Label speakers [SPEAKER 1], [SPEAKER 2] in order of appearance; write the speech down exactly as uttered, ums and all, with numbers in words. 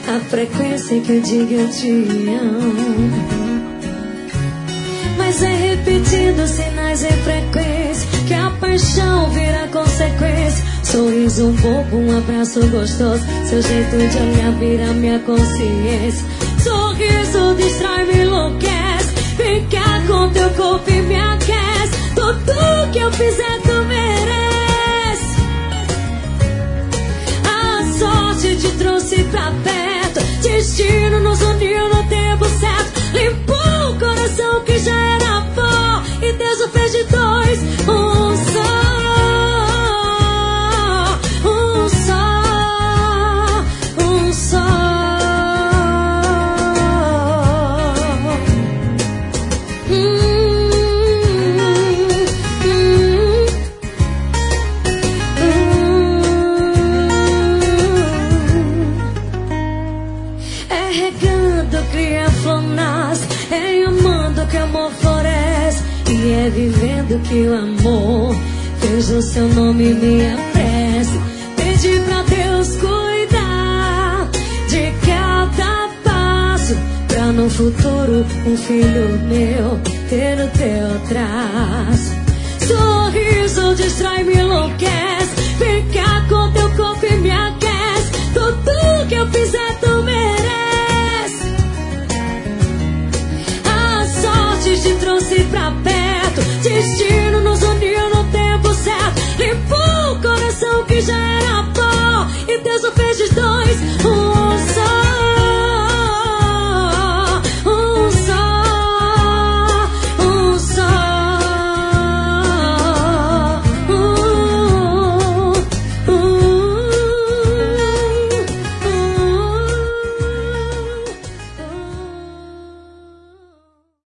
[SPEAKER 1] a frequência que eu digo eu te amo. Mas é repetindo sinais e frequência que a paixão vira consequência. Sorriso um pouco, um abraço gostoso, seu jeito de olhar vira minha consciência. Sorriso distrai, me enlouquece, ficar com teu corpo e me aquece. Tudo que eu fizer tu merece. A sorte te trouxe pra perto, destino nos uniu no tempo certo. Limpou o coração que já era pó e Deus o fez de dois, um só. Um só, um só. Hum, hum, hum. É regando, cria flor nasce, é amando que o amor floresce, e é vivendo que o amor fez o seu nome minha prece. Pedi pra Deus cuidar de cada passo, pra no futuro um filho meu ter o teu traço. Sorriso distrai, me enlouquece, ficar com teu corpo e me aquece. Tudo que eu fizer tu merece. A sorte te trouxe pra perto, destino